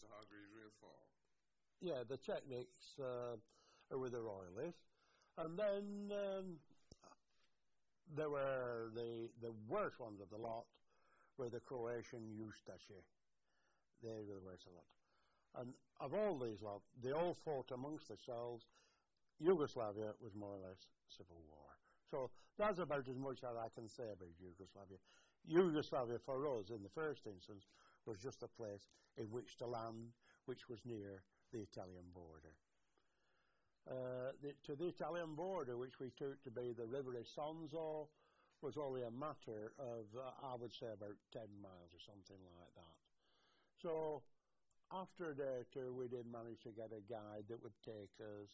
the Hargreaves real fall? Yeah, the Chetniks were the royalists. And then there were the worst ones of the lot were the Croatian Ustashi. They were the worst of the lot. And of all these lot, they all fought amongst themselves. Yugoslavia was more or less civil war. So that's about as much as I can say about Yugoslavia. Yugoslavia for us, in the first instance, was just a place in which to land, which was near the Italian border. To the Italian border, which we took to be the River Isonzo, was only a matter of, I would say, about 10 miles or something like that. So after a day or two, we did manage to get a guide that would take us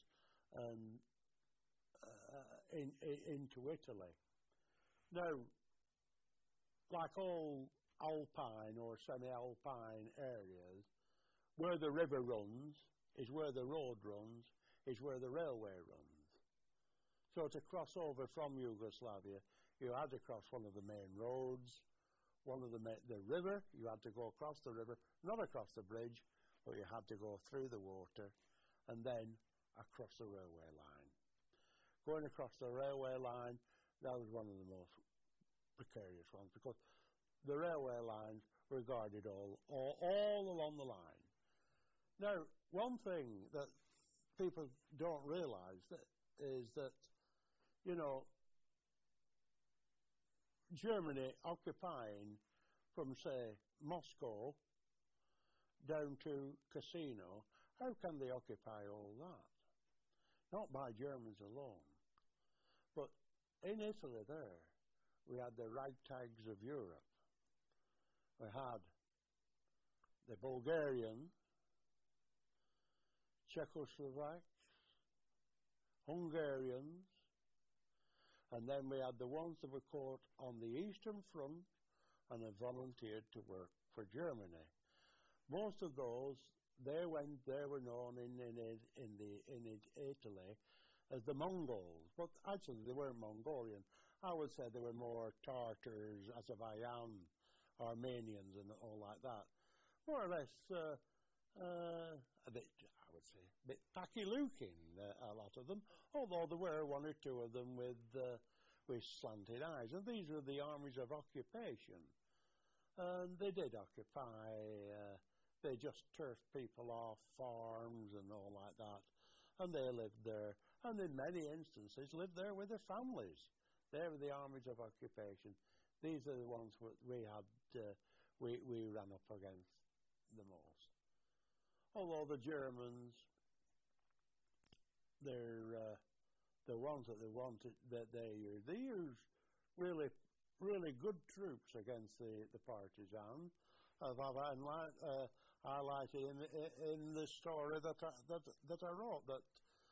into Italy. Now, like all alpine or semi-alpine areas, where the river runs is where the road runs, is where the railway runs. So to cross over from Yugoslavia, you had to cross one of the main roads, the river. You had to go across the river, not across the bridge, but you had to go through the water and then across the railway line. Going across the railway line, that was one of the most precarious ones, because the railway lines were guarded all along the line. Now, one thing that people don't realise is that, you know, Germany occupying from, say, Moscow down to Cassino, how can they occupy all that? Not by Germans alone. But in Italy there, we had the ragtags of Europe. We had the Bulgarian, Czechoslovaks, Hungarians, and then we had the ones that were caught on the Eastern Front and had volunteered to work for Germany. Most of those, they were known in Italy as the Mongols, but actually they weren't Mongolian. I would say they were more Tartars, Azerbaijan, Armenians, and all like that. More or less, a bit, I would say, a bit tacky-looking, a lot of them, although there were one or two of them with slanted eyes. And these were the armies of occupation. And they did occupy, they just turfed people off farms and all like that. And they lived there, and in many instances lived there with their families. They were the armies of occupation. These are the ones we had, we ran up against the most. Although the Germans, they're the ones that they wanted, that they used really good troops against the partisans. I've highlighted in the story that I wrote that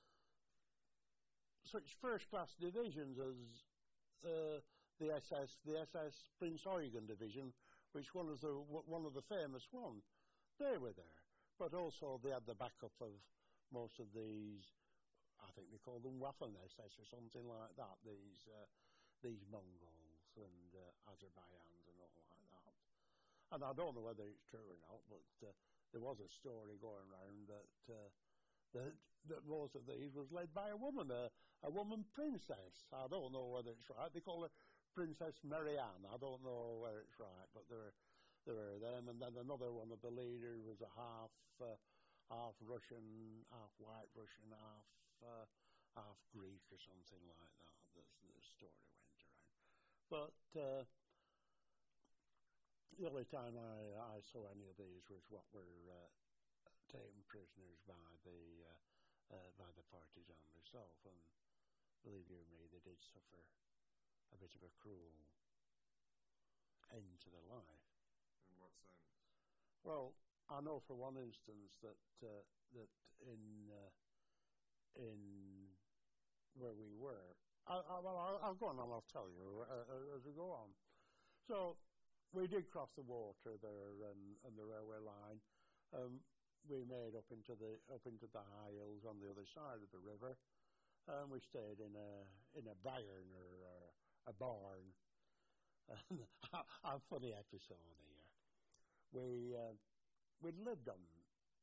such first-class divisions as the SS Prince Eugen Division, which one of the famous ones, they were there. But also they had the backup of most of these, I think they call them Waffen-SS or something like that, these Mongols and Azerbaijans and all like that. And I don't know whether it's true or not, but there was a story going around that most of these was led by a woman princess. I don't know whether it's right. They call her Princess Marianne. I don't know whether it's right, but there were them. And then another one of the leaders was a half Russian, half white Russian, half Greek or something like that. The story went around. But the only time I saw any of these was what were taken prisoners by the partisan themselves, and believe you me, they did suffer a bit of a cruel end to their life. In what sense? Well, I know for one instance that in where we were, I'll go on and I'll tell you as we go on. So we did cross the water there and the railway line. We made up into the high hills on the other side of the river, and we stayed in a barn or a barn. A funny episode here. We lived on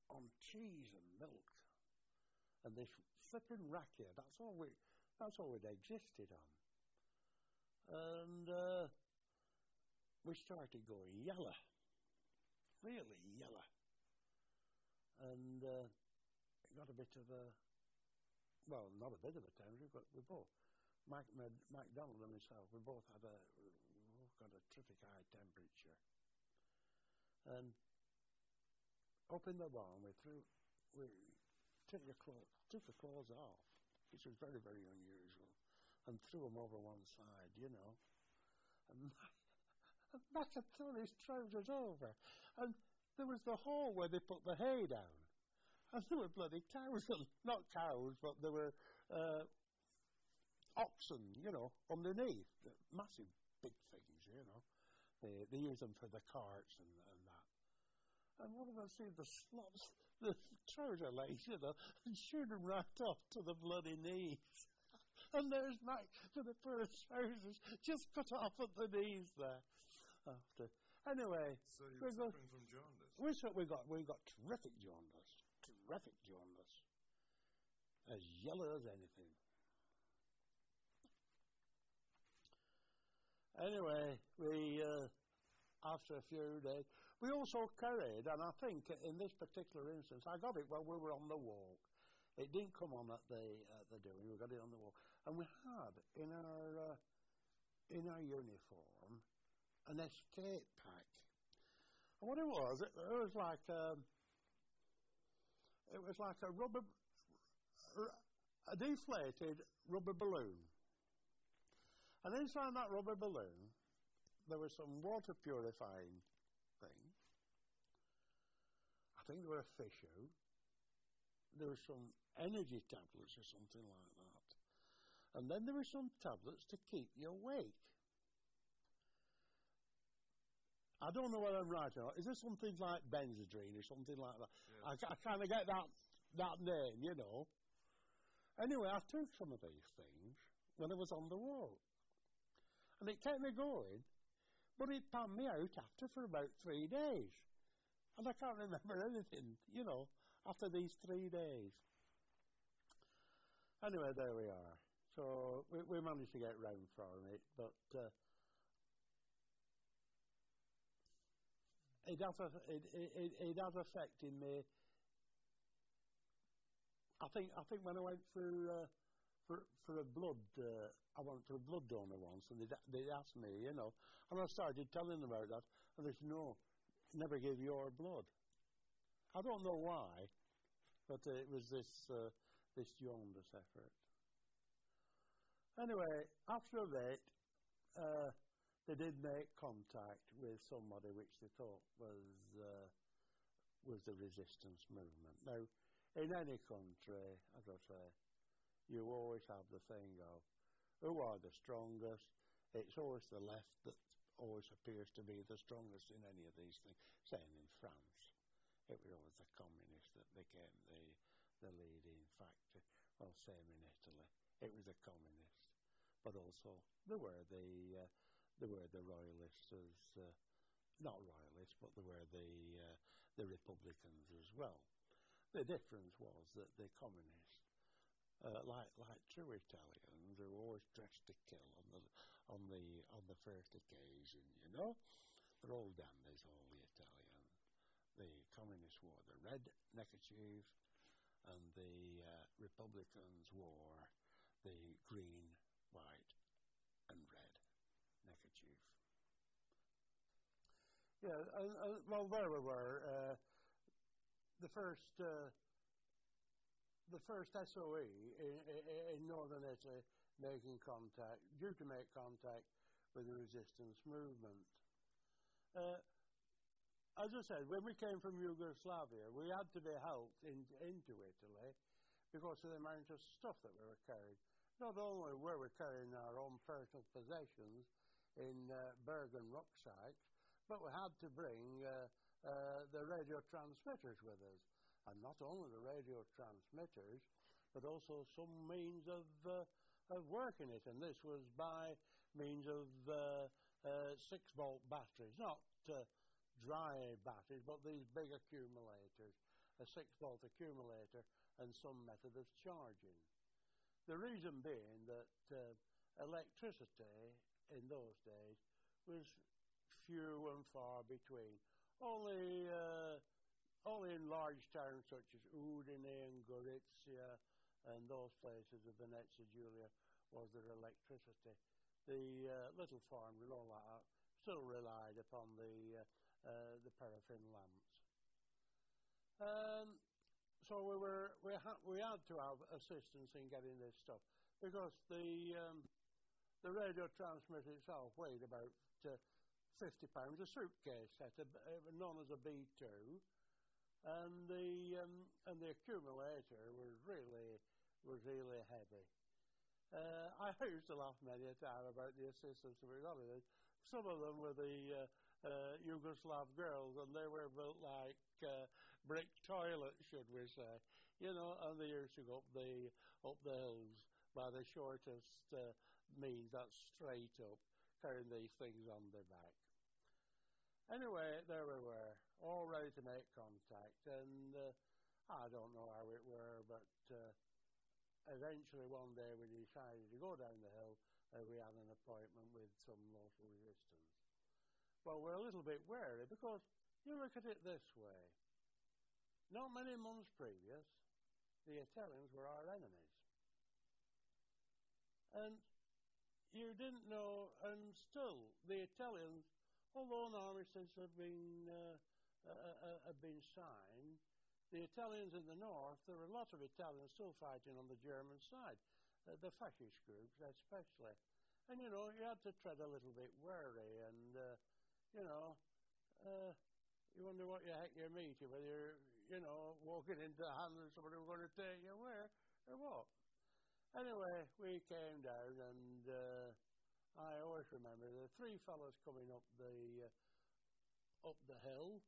on cheese and milk, and this flipping racket. That's all we'd existed on. And we started going yellow, really yellow, and it got a bit of a, well, not a bit of a temperature, but we both, MacDonald and myself, we both got a terrific high temperature. And up in the barn, we took the clothes off, which was very, very unusual, and threw them over one side, you know. And Mac had thrown his trousers over, and there was the hole where they put the hay down, and there were bloody cows, not cows, but there were oxen, you know, underneath, massive big things, you know. They use them for the carts and that. And one of us see the slops, the trouser legs, you know, and shoot them right off to the bloody knees. And there's Mac with a pair of trousers just cut off at the knees there. After. Anyway. So you were suffering from jaundice? We got terrific jaundice. Terrific jaundice. As yellow as anything. Anyway, we, after a few days, we also carried, and I think in this particular instance, I got it while we were on the walk. It didn't come on at the doing. We got it on the walk, and we had in our uniform an escape pack. And what it was like a deflated rubber balloon, and inside that rubber balloon there was some water purifying thing. I think there were a fish out. There were some energy tablets or something like that. And then there were some tablets to keep you awake. I don't know whether I'm right or not. Is there something like Benzedrine or something like that? Yes. I kind of get that name, you know. Anyway, I took some of these things when I was on the walk. And it kept me going. But it panned me out for about 3 days. And I can't remember anything, you know, after these 3 days. Anyway, there we are. So we managed to get round from it, but it has affected me. I think when I went through for a blood, I went for a blood donor once, and they asked me, you know, and I started telling them about that, and they said, no, never give your blood. I don't know why, but it was this jaundice effort. Anyway, after a bit, they did make contact with somebody which they thought was the resistance movement. Now, in any country, as I say, you always have the thing of who are the strongest. It's always the left that always appears to be the strongest in any of these things. Same in France. It was always the communists that became the leading factor. Well, same in Italy. It was the communists, but also there were the royalists as not royalists, but there were the republicans as well. The difference was that the communists, like true Italians, who were always dressed to kill on the first occasion, you know, they're all dandies, all the Italians. The communists wore the red neckerchief, and the Republicans wore the green, white, and red neckerchief. Yeah, well, there we were. The first SOE in northern Italy due to make contact with the resistance movement. As I said, when we came from Yugoslavia, we had to be helped into Italy because of the amount of stuff that we were carrying. Not only were we carrying our own personal possessions in Bergen rucksacks, but we had to bring the radio transmitters with us. And not only the radio transmitters, but also some means of working it. And this was by means of 6-volt batteries, not dry batteries, but these big accumulators. a 6-volt accumulator and some method of charging. The reason being that electricity in those days was few and far between. Only in large towns such as Udine and Gorizia and those places of Venezia Giulia was there electricity. The little farms and all that still relied upon the paraffin lamps. So we had to have assistance in getting this stuff because the radio transmitter itself weighed about 50 pounds, a suitcase set, known as a B2, and the accumulator was really heavy. I used to laugh many a time about the assistance we got in it. Some of them were the Yugoslav girls, and they were built like brick toilets, should we say? You know, and they used to go up the hills by the shortest means, that's straight up, carrying these things on their back. Anyway, there we were, all ready to make contact, and I don't know how it were, but eventually one day we decided to go down the hill. We had an appointment with some local resistance. Well, we're a little bit wary because you look at it this way. Not many months previous, the Italians were our enemies. And you didn't know, and still the Italians, although an armistice had been signed, the Italians in the north, there were lots of Italians still fighting on the German side, the fascist groups especially. And, you know, you had to tread a little bit wary and, you know, you wonder what the heck you're meeting, whether you're, you know, walking into the hands of somebody who's going to take you where or what. Anyway, we came down and I always remember the three fellows coming up the hill,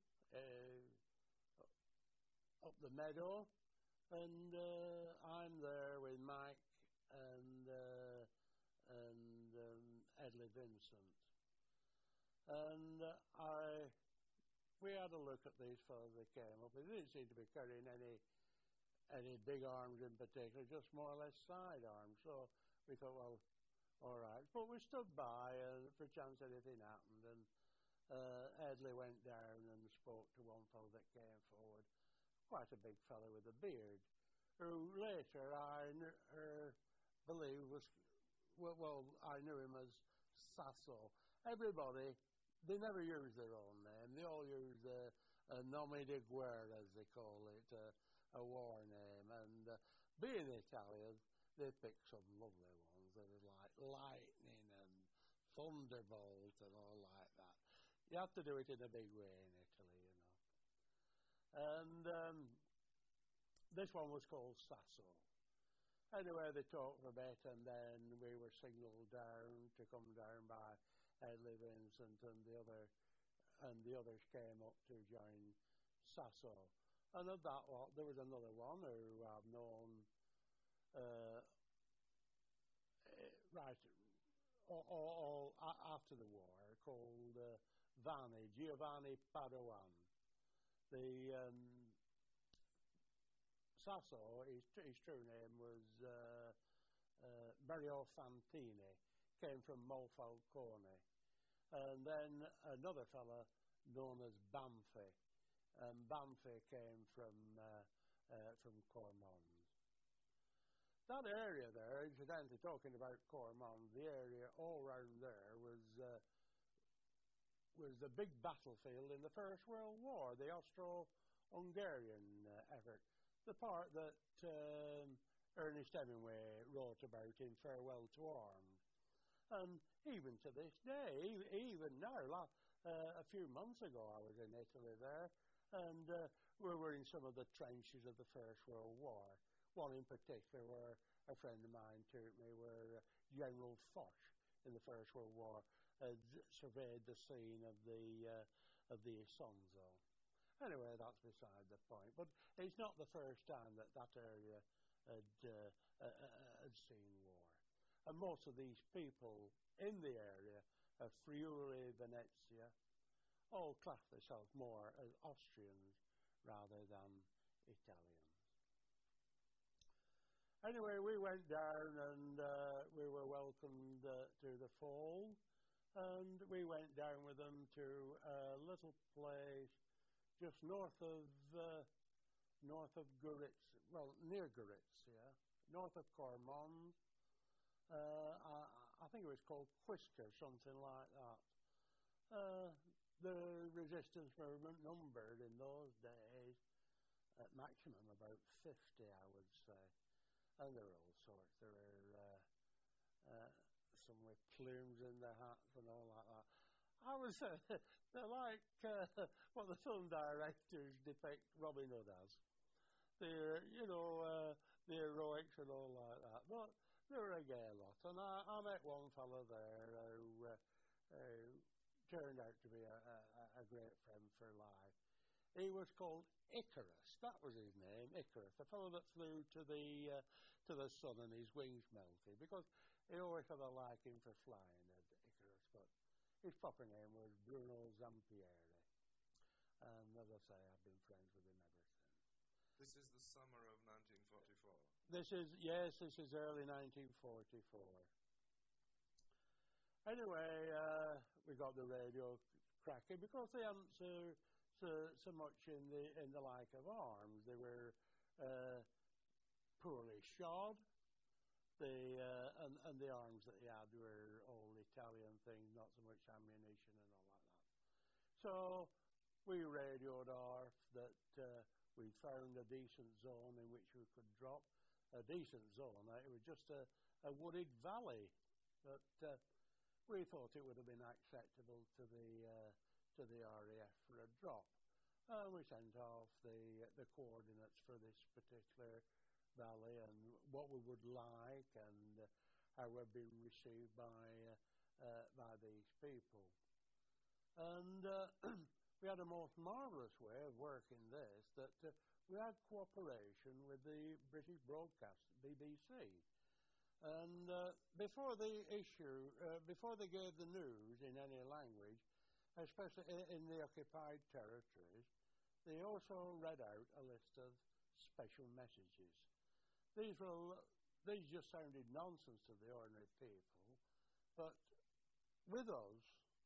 up the meadow, and I'm there with Mike and Edley Vincent. And we had a look at these fellows that came up. They didn't seem to be carrying any big arms in particular, just more or less side arms. So we thought, well, all right. But we stood by for chance anything happened. And Edley went down and spoke to one fellow that came forward, quite a big fellow with a beard, who later I believe was, well, I knew him as Sasso. Everybody, they never use their own name. They all use a nome de guerra, as they call it, a war name. And being Italian, they pick some lovely ones that are like lightning and thunderbolt and all like that. You have to do it in a big way in Italy, you know. And this one was called Sasso. Anyway, they talked for a bit, and then we were signaled down to come down by Edley Vincent, and the others came up to join Sasso. And of that lot, there was another one who I've known all after the war, called Giovanni Padoan. The Sasso, his true name was Mario Fantini, came from Monfalcone. And then another fella known as Banfi. And Banfi came from Cormons. That area there, incidentally, talking about Cormons, the area all around there was the big battlefield in the First World War, the Austro-Hungarian effort, the part that Ernest Hemingway wrote about in Farewell to Arms. And even to this day, even now, a few months ago I was in Italy there, and we were in some of the trenches of the First World War. One in particular where a friend of mine took me, where General Foch in the First World War had surveyed the scene of the Isonzo. Anyway, that's beside the point. But it's not the first time that area had seen war. And most of these people in the area of Friuli, Venezia, all class themselves more as Austrians rather than Italians. Anyway, we went down and we were welcomed to the fold, and we went down with them to a little place just north of Goritz, well, near Goritz, yeah, north of Cormont. I think it was called Quisca, something like that. The resistance movement numbered in those days at maximum about 50, I would say. And there were all sorts. There were some with plumes in their hats and all like that. I was, they're like what the film directors depict Robin Hood as. They're, the heroics and all like that. But they were a gay lot. And I met one fellow there who turned out to be a great friend for life. He was called Icarus. That was his name, Icarus. The fellow that flew to the sun and his wings melted, because he always had a liking for flying, Icarus. But his proper name was Bruno Zampieri. And as I say, I've been friends with him ever since. This is the summer of 1944. This is early 1944. Anyway, we got the radio cracking because they hadn't so much in the like of arms. They were poorly shod. And the arms that they had were all Italian things, not so much ammunition and all like that. So we radioed off that we found a decent zone in which we could drop. A decent zone. It was just a wooded valley, but we thought it would have been acceptable to the RAF for a drop. We sent off the coordinates for this particular valley and what we would like and how we'd been received by these people. And we had a most marvellous way of working this, that we had cooperation with the British broadcast, BBC. And before they gave the news in any language, especially in the occupied territories, they also read out a list of special messages. These just sounded nonsense to the ordinary people, but with us,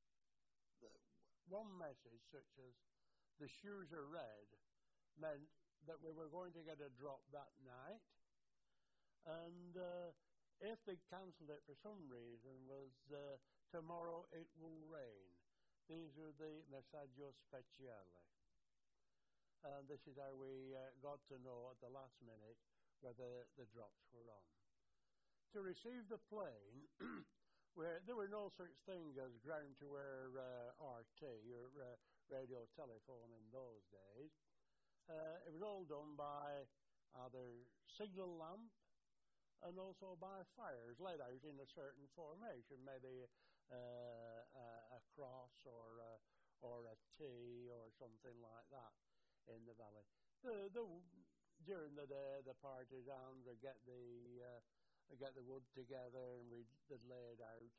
one message such as "the shoes are red" meant that we were going to get a drop that night, and if they cancelled it for some reason, was "tomorrow it will rain." These are the messaggio speciale. And this is how we got to know at the last minute whether the drops were on. To receive the plane, where there were no such thing as ground-to-air RT, or radio telephone in those days. It was all done by either signal lamp and also by fires laid out in a certain formation, maybe a cross or a T or something like that in the valley. During the day, the partisans would get the wood together and they'd lay it out,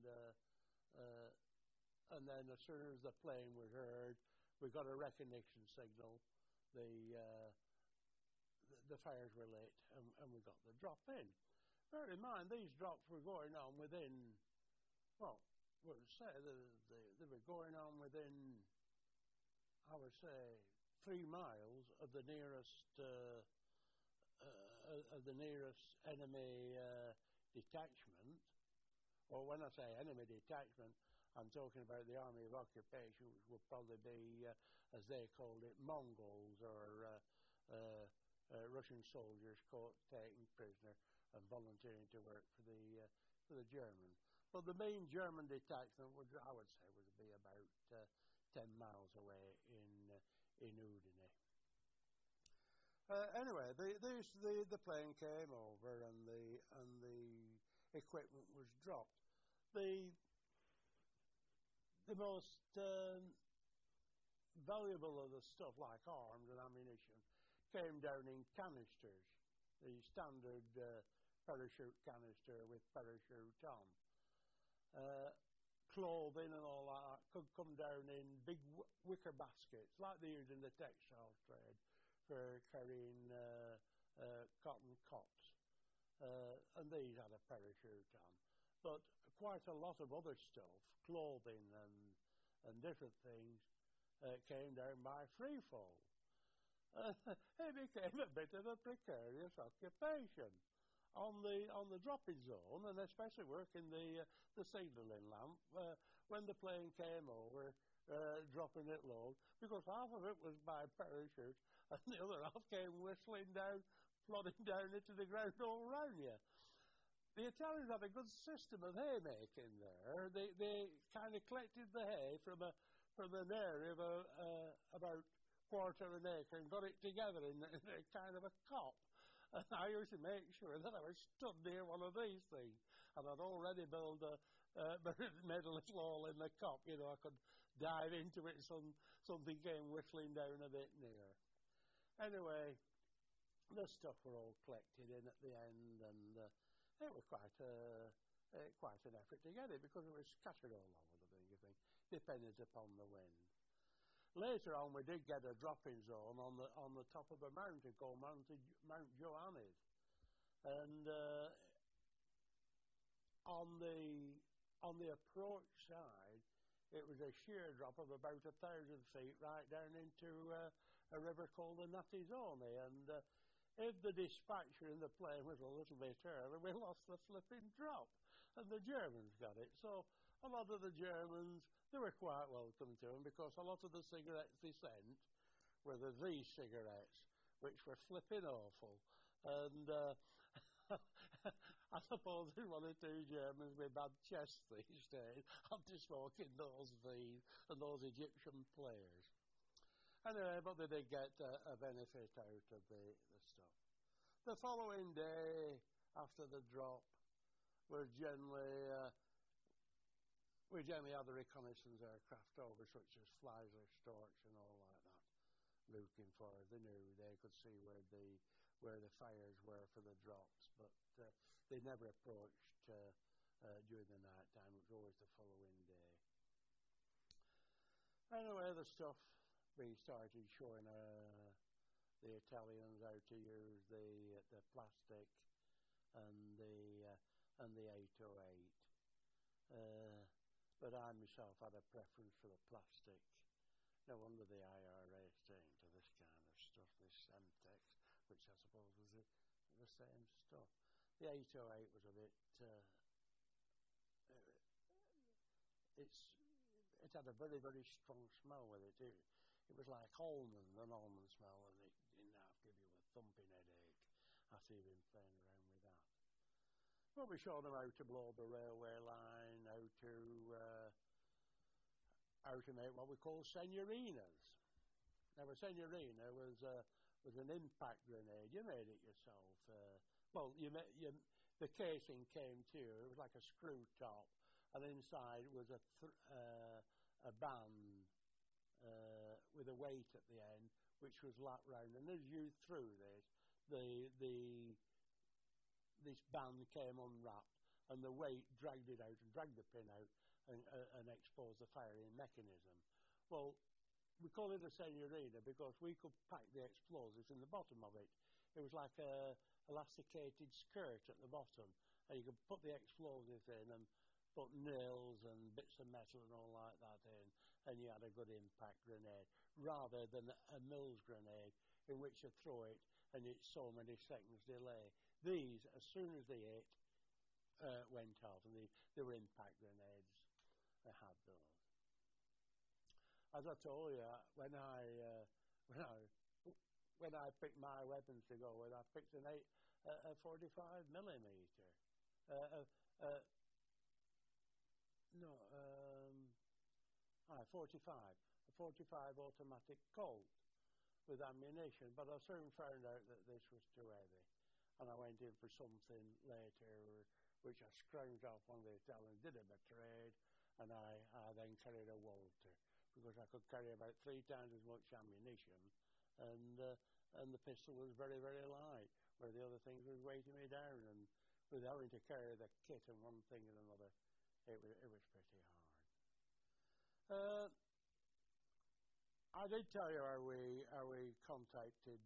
and then as soon as the plane was heard, we got a recognition signal. The fires were lit, and we got the drop in. Bear in mind, these drops were going on within, well, what would I say, they were going on within, I would say, 3 miles of the nearest enemy detachment. Or when I say enemy detachment, I'm talking about the Army of Occupation, which would probably be, as they called it, Mongols or Russian soldiers taken prisoner and volunteering to work for the Germans. But the main German detachment I would say would be about 10 miles away in Udine. Anyway, the plane came over and the equipment was dropped. The most valuable of the stuff, like arms and ammunition, came down in canisters. The standard parachute canister with parachute on. Clothing and all that could come down in big wicker baskets, like they used in the textile trade, for carrying cotton cops, and these had a parachute on. But quite a lot of other stuff, clothing and different things, came down by free fall. It became a bit of a precarious occupation on the dropping zone, and especially working the signalling lamp when the plane came over, dropping it low, because half of it was by parachute and the other half came whistling down, plodding down into the ground all around you. The Italians had a good system of haymaking there. They kind of collected the hay from an area of about quarter of an acre and got it together in a kind of a cop. And I used to make sure that I was stood near one of these things. And I'd already made a little hole in the cop. You know, I could dive into it and something came whistling down a bit near. Anyway, the stuff were all collected in at the end, and it was quite an effort to get it because it was scattered all over the thing, depended upon the wind. Later on, we did get a dropping zone on the top of a mountain called Mount Johannes, and on the approach side, it was a sheer drop of about 1,000 feet right down into a river called the Natisone, and if the dispatcher in the plane was a little bit early, we lost the flipping drop, and the Germans got it. So a lot of the Germans, they were quite welcome to them, because a lot of the cigarettes they sent were the V cigarettes, which were flipping awful. And I suppose there's one or two Germans with bad chests these days after smoking those V's and those Egyptian players. Anyway, but they did get a benefit out of the stuff. The following day, after the drop, we generally had the reconnaissance aircraft over, such as Fleisler, Storch, and all like that, looking for. They knew they could see where the fires were for the drops, but they never approached during the night time. It was always the following day. Anyway, the stuff, we started showing the Italians how to use the plastic and the 808. But I myself had a preference for the plastic. No wonder the IRA is taken to this kind of stuff, this Semtex, which I suppose was the same stuff. The 808 was a bit, it had a very, very strong smell with it. It was like an almond smell, and it didn't have to give you a thumping headache after you've been playing around with that. Well, we showed them how to blow the railway line, how to make what we call segnorinas. Now, a segnorina was an impact grenade. You made it yourself. The casing came to you. It was like a screw top, and inside was a band with a weight at the end, which was lapped round. And as you threw this band came unwrapped, and the weight dragged it out and dragged the pin out and exposed the firing mechanism. Well, we call it a segnorina because we could pack the explosives in the bottom of it. It was like a elasticated skirt at the bottom, and you could put the explosives in and put nails and bits of metal and all like that in, and you had a good impact grenade, rather than a Mills grenade in which you throw it and it's so many seconds delay. These, as soon as they hit, went off, and they were impact grenades. They had those. As I told you, when I picked my weapons to go with, I picked a 45 millimeter. 45 automatic Colt with ammunition, but I soon found out that this was too heavy, and I went in for something later, which I scrounged off one of the Italians, did him a trade, and I then carried a Walter, because I could carry about 3 times as much ammunition, and the pistol was very, very light, where the other things was weighting me down, and with having to carry the kit and one thing and another, it was pretty hard. I did tell you how we contacted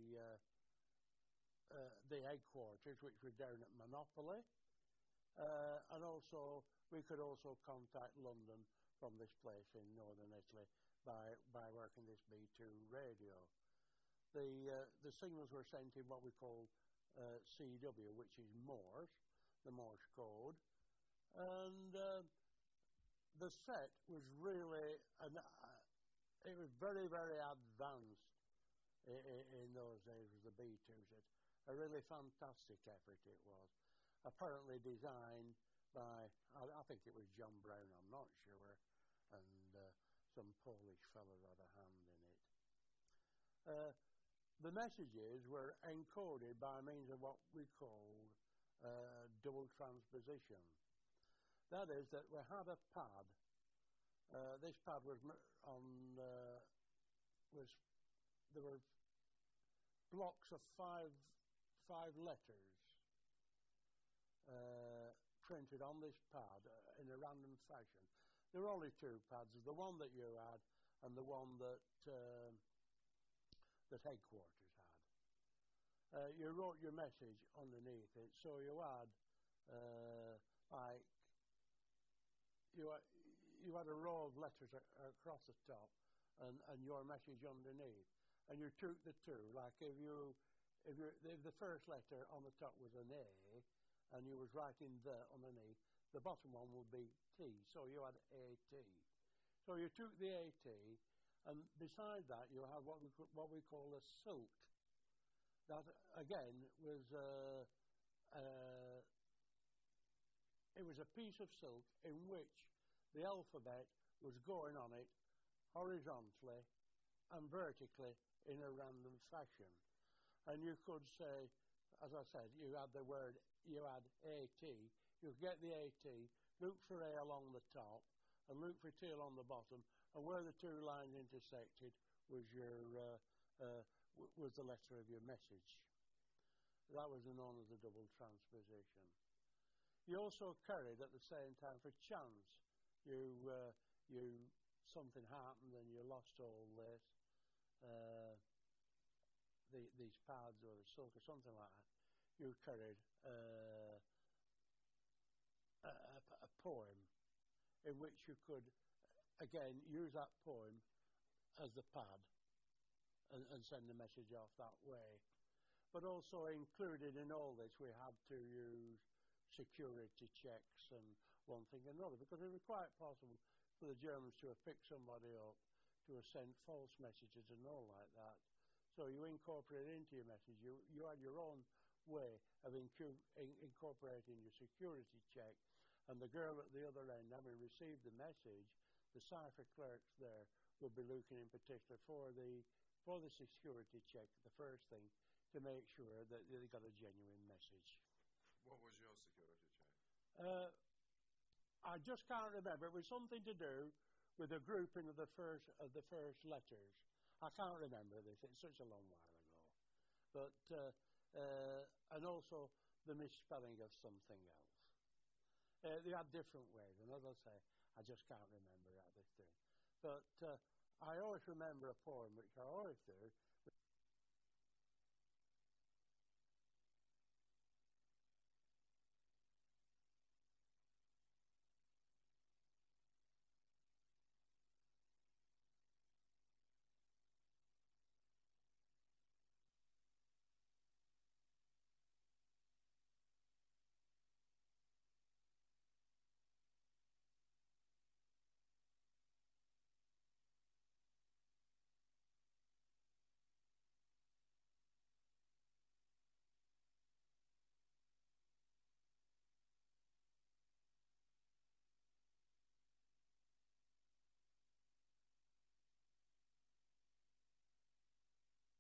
the headquarters, which was down at Monopoly, and also we could also contact London from this place in northern Italy by working this B2 radio. The signals were sent in what we call CW, which is Morse, the Morse code, and the set was really it was very, very advanced in those days. Was the B2 set. A really fantastic effort it was. Apparently designed by, I think it was John Brown, I'm not sure, and some Polish fellow had a hand in it. The messages were encoded by means of what we called double transposition. That is, that we had a pad. This pad was there were blocks of five letters printed on this pad in a random fashion. There were only two pads, the one that you had and the one that headquarters had. You wrote your message underneath it, so you had you had a row of letters across the top and your message underneath, and you took the two, like if the first letter on the top was an A and you was writing the underneath, the bottom one would be T, so you had AT. So you took the AT, and beside that you had what we call a silk. That again was it was a piece of silk in which the alphabet was going on it horizontally and vertically in a random fashion. And you could say, as I said, you had AT, you get the AT, look for A along the top, and look for T along the bottom, and where the two lines intersected was was the letter of your message. That was known as a double transposition. You also carried at the same time for chance. Something happened and you lost all this. These pads or the silk or something like that, you carried a poem in which you could, again, use that poem as the pad and send the message off that way. But also included in all this, we had to use security checks and one thing and another, because it was quite possible for the Germans to have picked somebody up, to have sent false messages and all like that. So you incorporate into your message, you had your own way of incorporating your security check, and the girl at the other end, having received the message, the cipher clerks there would be looking in particular for the security check, the first thing, to make sure that they got a genuine message. What was your security check? I just can't remember. It was something to do with the grouping of the first letters. I can't remember this. It's such a long while ago. But and also the misspelling of something else. They had different ways, and as I say, I just can't remember at this thing. But I always remember a poem which I always do.